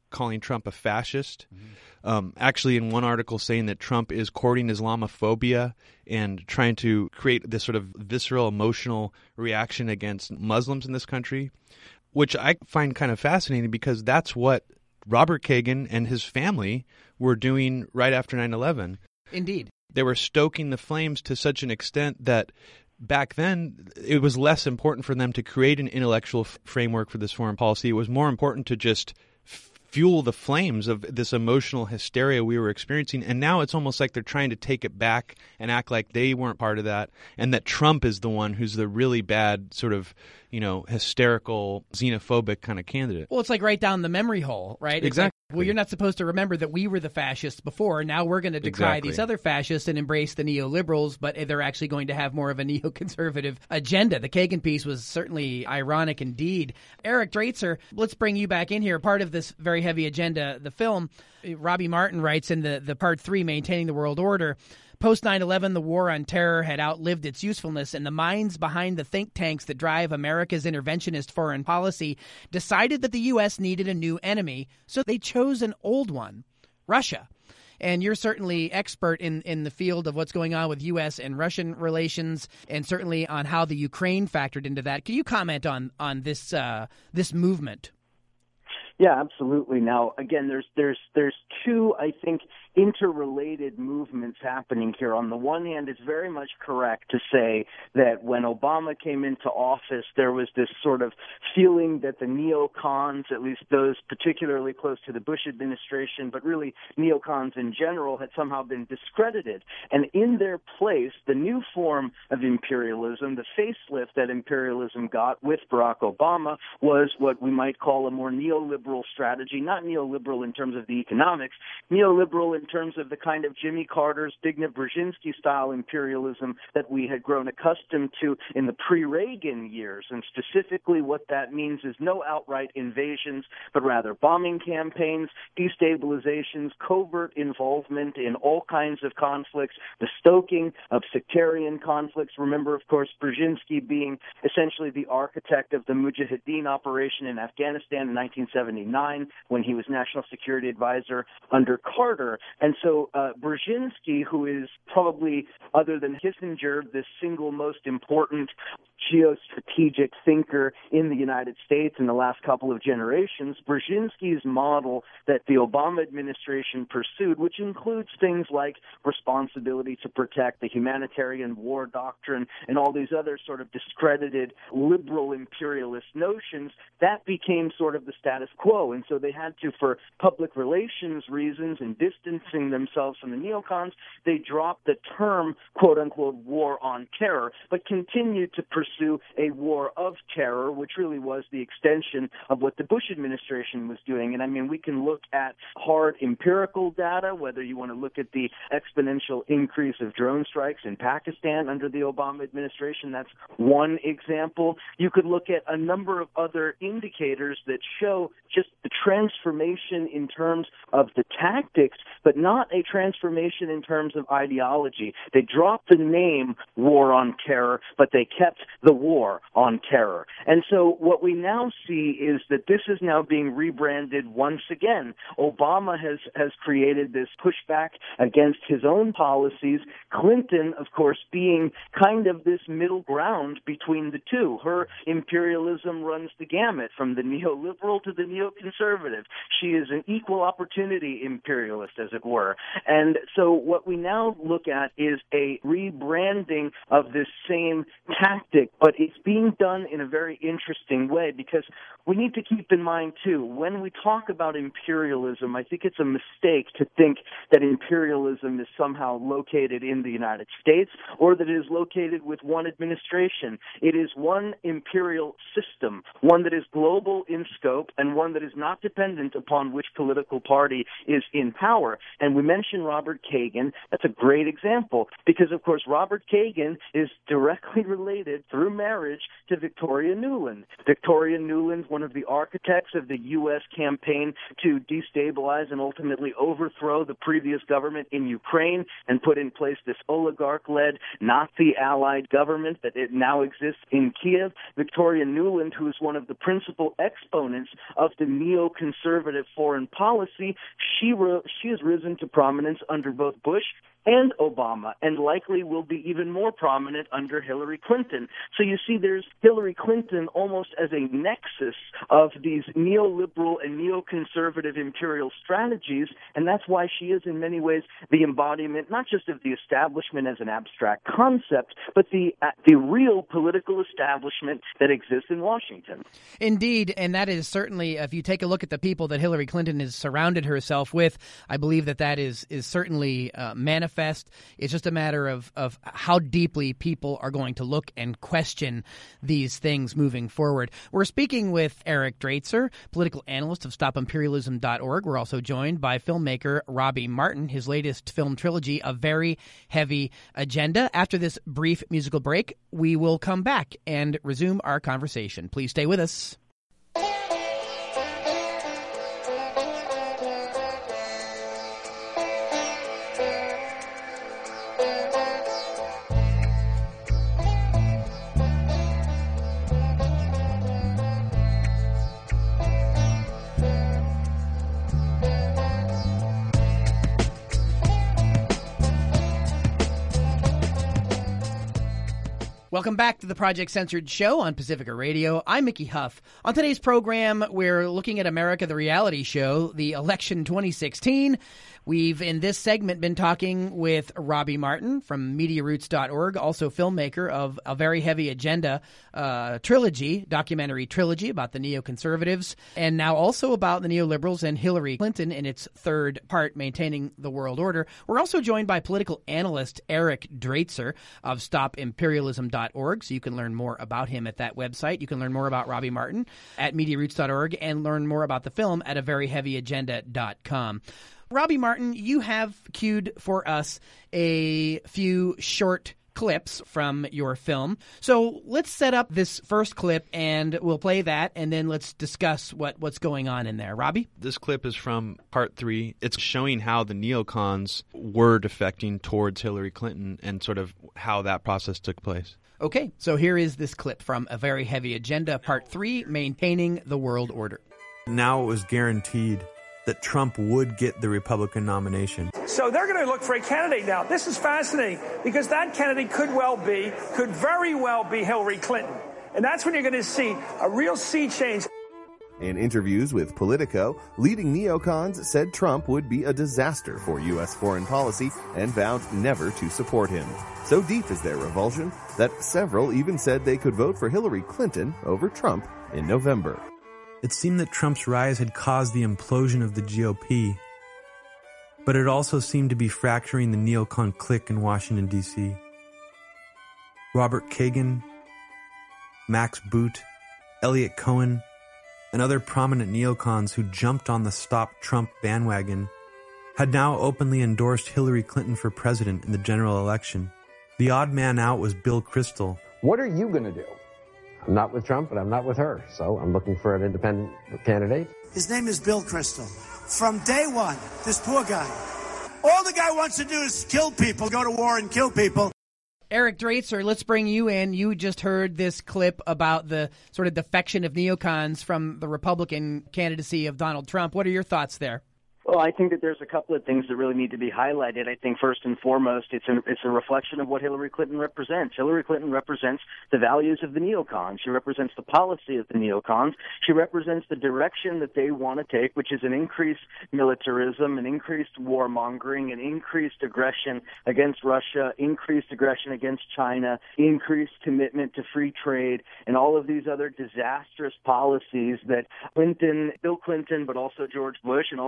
calling Trump a fascist. Mm-hmm. Um, actually, in one article saying that Trump is courting Islamophobia and trying to create this sort of visceral, emotional reaction against Muslims in this country, which I find kind of fascinating because that's what Robert Kagan and his family were doing right after nine eleven. Indeed. They were stoking the flames to such an extent that back then it was less important for them to create an intellectual f- framework for this foreign policy. It was more important to just f- fuel the flames of this emotional hysteria we were experiencing. And now it's almost like they're trying to take it back and act like they weren't part of that, and that Trump is the one who's the really bad sort of, you know, hysterical, xenophobic kind of candidate. Well, it's like right down the memory hole, right? It's exactly. Like, well, you're not supposed to remember that we were the fascists before. Now we're going to decry exactly. these other fascists and embrace the neoliberals, but they're actually going to have more of a neoconservative agenda. The Kagan piece was certainly ironic indeed. Eric Draitser, let's bring you back in here. Part of this very heavy agenda, the film, Robbie Martin writes in the, the part three, Maintaining the World Order, post nine eleven, the war on terror had outlived its usefulness, and the minds behind the think tanks that drive America's interventionist foreign policy decided that the U S needed a new enemy, so they chose an old one, Russia. And you're certainly expert in, in the field of what's going on with U S and Russian relations, and certainly on how the Ukraine factored into that. Can you comment on on this uh, this movement? Yeah, absolutely. Now, again, there's there's there's two, I think, interrelated movements happening here. On the one hand, it's very much correct to say that when Obama came into office, there was this sort of feeling that the neocons, at least those particularly close to the Bush administration, but really neocons in general, had somehow been discredited. And in their place, the new form of imperialism, the facelift that imperialism got with Barack Obama, was what we might call a more neoliberal strategy, not neoliberal in terms of the economics, neoliberal in terms of the kind of Jimmy Carter's Zbigniew Brzezinski-style imperialism that we had grown accustomed to in the pre-Reagan years. And specifically what that means is no outright invasions, but rather bombing campaigns, destabilizations, covert involvement in all kinds of conflicts, the stoking of sectarian conflicts. Remember, of course, Brzezinski being essentially the architect of the Mujahideen operation in Afghanistan in nineteen seventy-nine when he was National Security Advisor under Carter. And so uh, Brzezinski, who is probably, other than Kissinger, the single most important geostrategic thinker in the United States in the last couple of generations, Brzezinski's model that the Obama administration pursued, which includes things like responsibility to protect, the humanitarian war doctrine, and all these other sort of discredited liberal imperialist notions, that became sort of the status quo. And so they had to, for public relations reasons and distancing themselves from the neocons, they dropped the term, quote-unquote, war on terror, but continued to pursue a war of terror, which really was the extension of what the Bush administration was doing. And I mean, we can look at hard empirical data, whether you want to look at the exponential increase of drone strikes in Pakistan under the Obama administration. That's one example. You could look at a number of other indicators that show just the transformation in terms of the tactics, but not a transformation in terms of ideology. They dropped the name war on terror, but they kept the war on terror. And so what we now see is that this is now being rebranded once again. Obama has, has created this pushback against his own policies. Clinton, of course, being kind of this middle ground between the two. Her imperialism runs the gamut from the neoliberal to the neoconservative. She is an equal opportunity imperialist, as it were. And so what we now look at is a rebranding of this same tactic, but it's being done in a very interesting way, because we need to keep in mind, too, when we talk about imperialism, I think it's a mistake to think that imperialism is somehow located in the United States or that it is located with one administration. It is one imperial system, one that is global in scope and one that is not dependent upon which political party is in power. And we mentioned Robert Kagan. That's a great example because, of course, Robert Kagan is directly related through marriage to Victoria Nuland. Victoria Nuland, one of the architects of the U S campaign to destabilize and ultimately overthrow the previous government in Ukraine and put in place this oligarch-led Nazi-allied government that it now exists in Kiev. Victoria Nuland, who is one of the principal exponents of the neoconservative foreign policy, she, ro- she has risen to prominence under both Bush and Obama, and likely will be even more prominent under Hillary Clinton. So you see there's Hillary Clinton almost as a nexus of these neoliberal and neoconservative imperial strategies, and that's why she is in many ways the embodiment not just of the establishment as an abstract concept, but the, uh, the real political establishment that exists in Washington. Indeed, and that is certainly, if you take a look at the people that Hillary Clinton has surrounded herself with, I believe that that is, is certainly uh, manifest. It's just a matter of, of how deeply people are going to look and question these things moving forward. We're speaking with Eric Draitser, political analyst of stop imperialism dot org. We're also joined by filmmaker Robbie Martin, his latest film trilogy, A Very Heavy Agenda. After this brief musical break, we will come back and resume our conversation. Please stay with us. Welcome back to the Project Censored Show on Pacifica Radio. I'm Mickey Huff. On today's program, we're looking at America the Reality Show, the election twenty sixteen. We've, in this segment, been talking with Robbie Martin from media roots dot org, also filmmaker of A Very Heavy Agenda uh, trilogy, documentary trilogy about the neoconservatives, and now also about the neoliberals and Hillary Clinton in its third part, Maintaining the World Order. We're also joined by political analyst Eric Draitser of stop imperialism dot org, so you can learn more about him at that website. You can learn more about Robbie Martin at media roots dot org and learn more about the film at a very heavy agenda dot com. Robbie Martin, you have queued for us a few short clips from your film. So let's set up this first clip and we'll play that, and then let's discuss what, what's going on in there. Robbie? This clip is from part three. It's showing how the neocons were defecting towards Hillary Clinton and sort of how that process took place. Okay, so here is this clip from A Very Heavy Agenda, part three, Maintaining the World Order. Now it was guaranteed that Trump would get the Republican nomination. So they're going to look for a candidate now. This is fascinating because that candidate could well be, could very well be Hillary Clinton. And that's when you're going to see a real sea change. In interviews with Politico, leading neocons said Trump would be a disaster for U S foreign policy and vowed never to support him. So deep is their revulsion that several even said they could vote for Hillary Clinton over Trump in November. It seemed that Trump's rise had caused the implosion of the G O P, but it also seemed to be fracturing the neocon clique in Washington, D C Robert Kagan, Max Boot, Elliot Cohen, and other prominent neocons who jumped on the Stop Trump bandwagon had now openly endorsed Hillary Clinton for president in the general election. The odd man out was Bill Kristol. What are you going to do? I'm not with Trump, but I'm not with her, so I'm looking for an independent candidate. His name is Bill Kristol. From day one, this poor guy, all the guy wants to do is kill people, go to war and kill people. Eric Draitser, let's bring you in. You just heard this clip about the sort of defection of neocons from the Republican candidacy of Donald Trump. What are your thoughts there? Well, I think that there's a couple of things that really need to be highlighted. I think first and foremost, it's a, it's a reflection of what Hillary Clinton represents. Hillary Clinton represents the values of the neocons. She represents the policy of the neocons. She represents the direction that they want to take, which is an increased militarism, an increased warmongering, an increased aggression against Russia, increased aggression against China, increased commitment to free trade, and all of these other disastrous policies that Clinton, Bill Clinton, but also George Bush and also Barack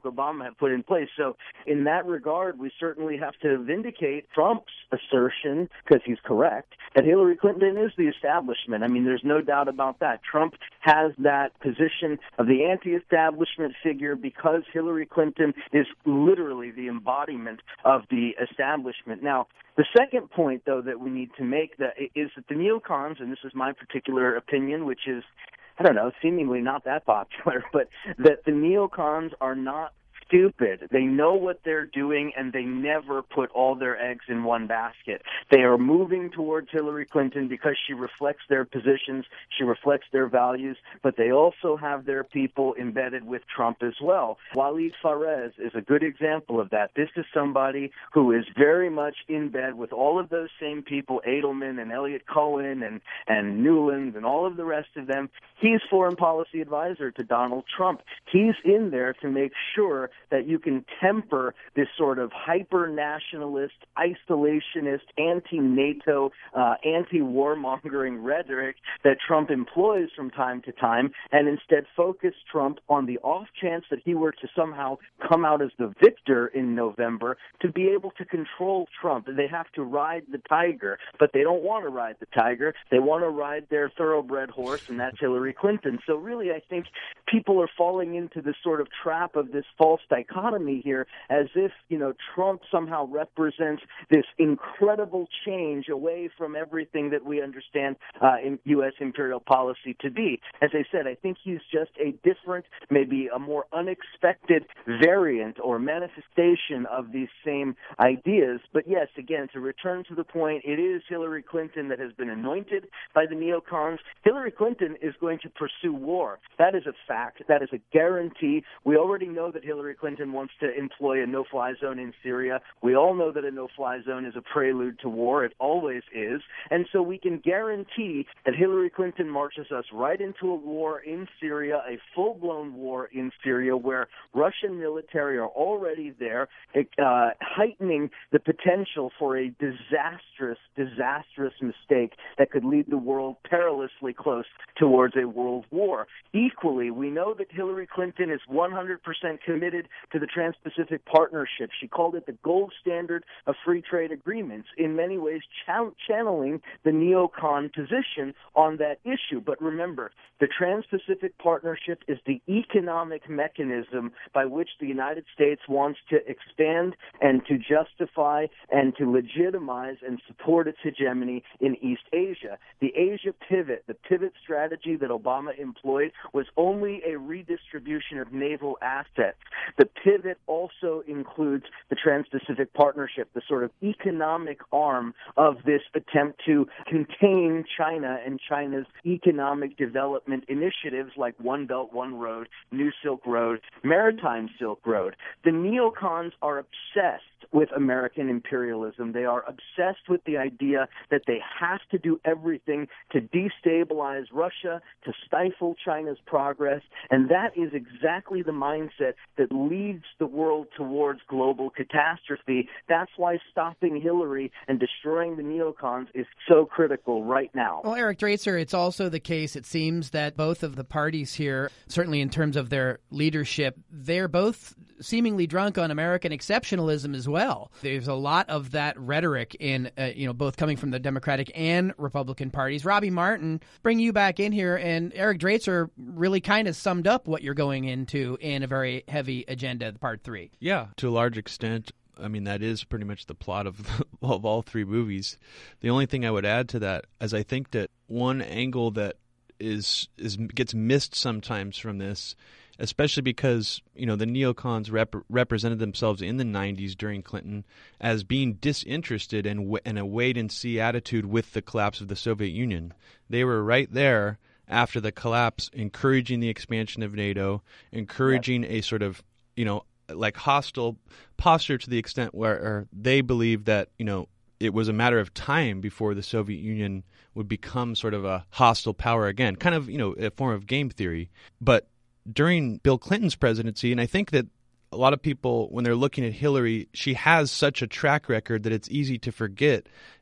Obama had put in place. So in that regard, we certainly have to vindicate Trump's assertion, because he's correct, that Hillary Clinton is the establishment. I mean, there's no doubt about that. Trump has that position of the anti-establishment figure because Hillary Clinton is literally the embodiment of the establishment. Now, the second point, though, that we need to make that is that the neocons, and this is my particular opinion, which is, I don't know, seemingly not that popular, but that the neocons are not stupid. They know what they're doing, and they never put all their eggs in one basket. They are moving towards Hillary Clinton because she reflects their positions, she reflects their values, but they also have their people embedded with Trump as well. Walid Fares is a good example of that. This is somebody who is very much in bed with all of those same people, Edelman and Elliot Cohen and, and Newland and all of the rest of them. He's foreign policy advisor to Donald Trump. He's in there to make sure that you can temper this sort of hyper-nationalist, isolationist, anti-NATO, uh, anti-warmongering rhetoric that Trump employs from time to time, and instead focus Trump on the off chance that he were to somehow come out as the victor in November to be able to control Trump. They have to ride the tiger, but they don't want to ride the tiger. They want to ride their thoroughbred horse, and that's Hillary Clinton. So really, I think people are falling into this sort of trap of this false dichotomy here, as if, you know, Trump somehow represents this incredible change away from everything that we understand uh, in U S imperial policy to be. As I said, I think he's just a different, maybe a more unexpected variant or manifestation of these same ideas. But yes, again, to return to the point, it is Hillary Clinton that has been anointed by the neocons. Hillary Clinton is going to pursue war. That is a fact. That is a guarantee. We already know that Hillary Clinton wants to employ a no-fly zone in Syria. We all know that a no-fly zone is a prelude to war. It always is. And so we can guarantee that Hillary Clinton marches us right into a war in Syria, a full-blown war in Syria where Russian military are already there, uh, heightening the potential for a disastrous, disastrous mistake that could lead the world perilously close towards a world war. Equally, we know that Hillary Clinton is one hundred percent committed to the Trans-Pacific Partnership. She called it the gold standard of free trade agreements, in many ways ch- channeling the neocon position on that issue. But remember, the Trans-Pacific Partnership is the economic mechanism by which the United States wants to expand and to justify and to legitimize and support its hegemony in East Asia. The Asia pivot, the pivot strategy that Obama employed, was only a redistribution of naval assets. The pivot also includes the Trans-Pacific Partnership, the sort of economic arm of this attempt to contain China and China's economic development initiatives like One Belt, One Road, New Silk Road, Maritime Silk Road. The neocons are obsessed with American imperialism. They are obsessed with the idea that they have to do everything to destabilize Russia, to stifle China's progress, and that is exactly the mindset that leads the world towards global catastrophe. That's why stopping Hillary and destroying the neocons is so critical right now. Well, Eric Draitser, it's also the case, it seems, that both of the parties here, certainly in terms of their leadership, they're both seemingly drunk on American exceptionalism as well. There's a lot of that rhetoric in, uh, you know, both coming from the Democratic and Republican parties. Robbie Martin, bring you back in here, and Eric Draitser really kind of summed up what you're going into in a very heavy agenda, part three. Yeah, to a large extent. I mean, that is pretty much the plot of, of all three movies. The only thing I would add to that is I think that one angle that is is gets missed sometimes from this, especially because, you know, the neocons rep- represented themselves in the nineties during Clinton as being disinterested and, w- and a wait-and-see attitude with the collapse of the Soviet Union. They were right there after the collapse, encouraging the expansion of NATO, encouraging yep. a sort of, you know, like hostile posture to the extent where they believed that, you know, it was a matter of time before the Soviet Union would become sort of a hostile power again, kind of, you know, a form of game theory. But during Bill Clinton's presidency, and I think that a lot of people, when they're looking at Hillary, she has such a track record that it's easy to forget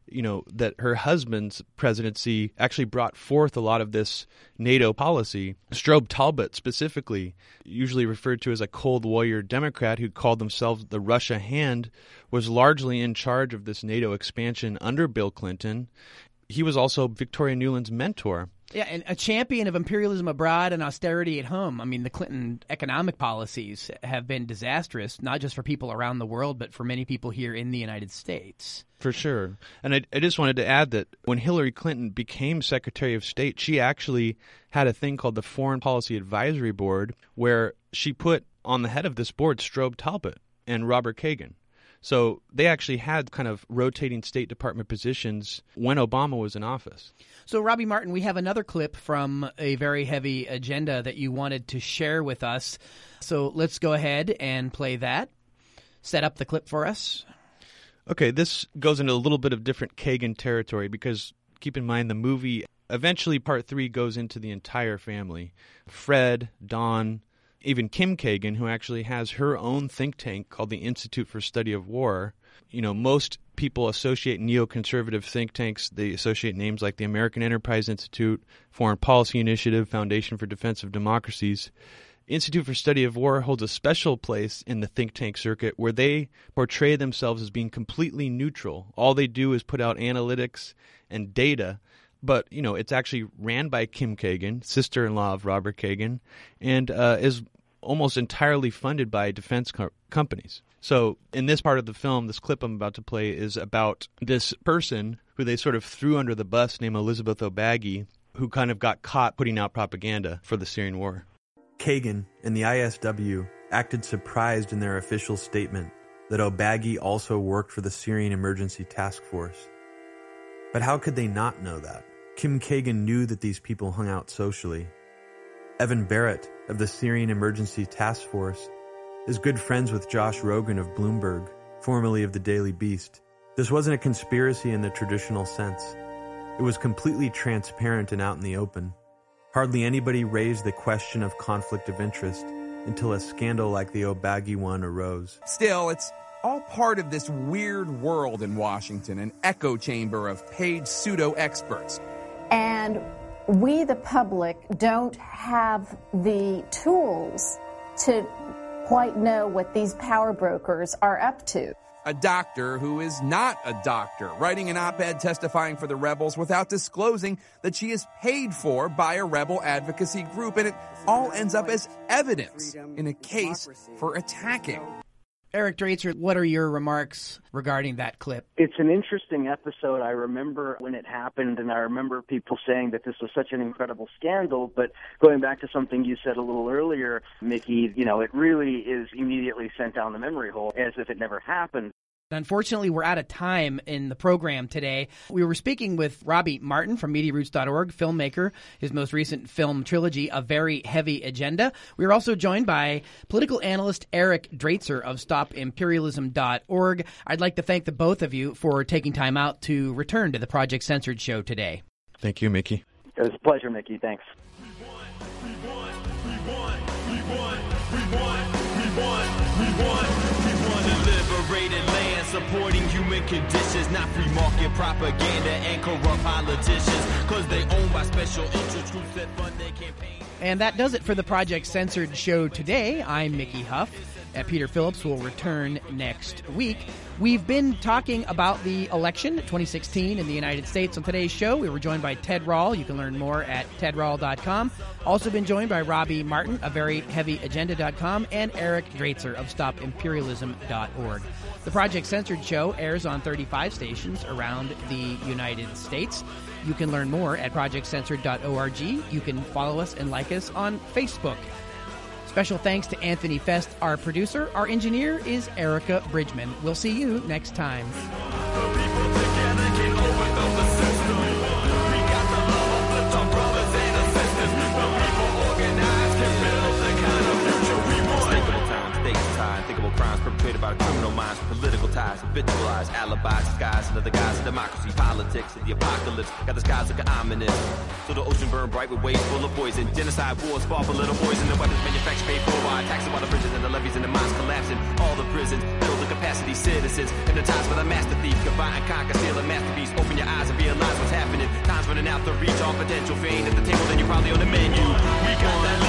you know, that her husband's presidency actually brought forth a lot of this NATO policy. Strobe Talbot, specifically, usually referred to as a Cold Warrior Democrat who called themselves the Russia Hand, was largely in charge of this NATO expansion under Bill Clinton. He was also Victoria Nuland's mentor. Yeah, and a champion of imperialism abroad and austerity at home. I mean, the Clinton economic policies have been disastrous, not just for people around the world, but for many people here in the United States. For sure. And I, I just wanted to add that when Hillary Clinton became Secretary of State, she actually had a thing called the Foreign Policy Advisory Board, where she put on the head of this board Strobe Talbot and Robert Kagan. So they actually had kind of rotating State Department positions when Obama was in office. So, Robbie Martin, we have another clip from a very heavy agenda that you wanted to share with us. So let's go ahead and play that. Set up the clip for us. Okay, this goes into a little bit of different Kagan territory because, keep in mind, the movie, eventually part three goes into the entire family. Fred, Don, even Kim Kagan, who actually has her own think tank called the Institute for Study of War. You know, most people associate neoconservative think tanks, they associate names like the American Enterprise Institute, Foreign Policy Initiative, Foundation for Defense of Democracies. Institute for Study of War holds a special place in the think tank circuit where they portray themselves as being completely neutral. All they do is put out analytics and data. But, you know, it's actually ran by Kim Kagan, sister-in-law of Robert Kagan, and uh, is almost entirely funded by defense co- companies. So in this part of the film, this clip I'm about to play is about this person who they sort of threw under the bus named Elizabeth O'Baggy, who kind of got caught putting out propaganda for the Syrian war. Kagan and the I S W acted surprised in their official statement that O'Baggy also worked for the Syrian Emergency Task Force. But how could they not know that? Kim Kagan knew that these people hung out socially. Evan Barrett of the Syrian Emergency Task Force is good friends with Josh Rogan of Bloomberg, formerly of the Daily Beast. This wasn't a conspiracy in the traditional sense. It was completely transparent and out in the open. Hardly anybody raised the question of conflict of interest until a scandal like the O'Baggy one arose. Still, it's all part of this weird world in Washington, an echo chamber of paid pseudo-experts. And we, the public, don't have the tools to quite know what these power brokers are up to. A doctor who is not a doctor, writing an op-ed testifying for the rebels without disclosing that she is paid for by a rebel advocacy group, and it all ends up as evidence in a case for attacking. Eric Draitser, what are your remarks regarding that clip? It's an interesting episode. I remember when it happened, and I remember people saying that this was such an incredible scandal. But going back to something you said a little earlier, Mickey, you know, it really is immediately sent down the memory hole as if it never happened. Unfortunately, we're out of time in the program today. We were speaking with Robbie Martin from Media Roots dot org, filmmaker, his most recent film trilogy, A Very Heavy Agenda. We were also joined by political analyst Eric Draitser of Stop Imperialism dot org. I'd like to thank the both of you for taking time out to return to the Project Censored show today. Thank you, Mickey. It was a pleasure, Mickey. Thanks. We won, we won, we won, we won, we won, we won, we won, we won a liberated land, supporting human conditions, not free market propaganda and corrupt politicians, because they owned by special interest groups that fund their campaign. And that does it for the Project Censored show today. I'm Mickey Huff. Uh, Peter Phillips will return next week. We've been talking about the election twenty sixteen in the United States on today's show. We were joined by Ted Rall. You can learn more at ted rall dot com. Also been joined by Robbie Martin of very heavy agenda dot com and Eric Draitser of Stop Imperialism dot org. The Project Censored show airs on thirty-five stations around the United States. You can learn more at project censored dot org. You can follow us and like us on Facebook. Special thanks to Anthony Fest, our producer. Our engineer is Erica Bridgman. We'll see you next time. Crimes perpetrated by the criminal minds, political ties, habitualized alibis, disguised under the guise of democracy, politics, and the apocalypse. apocalypse. Got the skies looking ominous. So the ocean burn bright with waves full of poison. Genocide wars fought for little boys, and the weapons manufactured paid for by taxes while the bridges and the levees and the mines collapsing. All the prisons filled with capacity citizens. Hypnotized by the master thief. Combine and conquer, steal a masterpiece. Open your eyes and realize what's happening. Time's running out to reach all potential. If you ain't at the table, then you're probably on the menu. We got that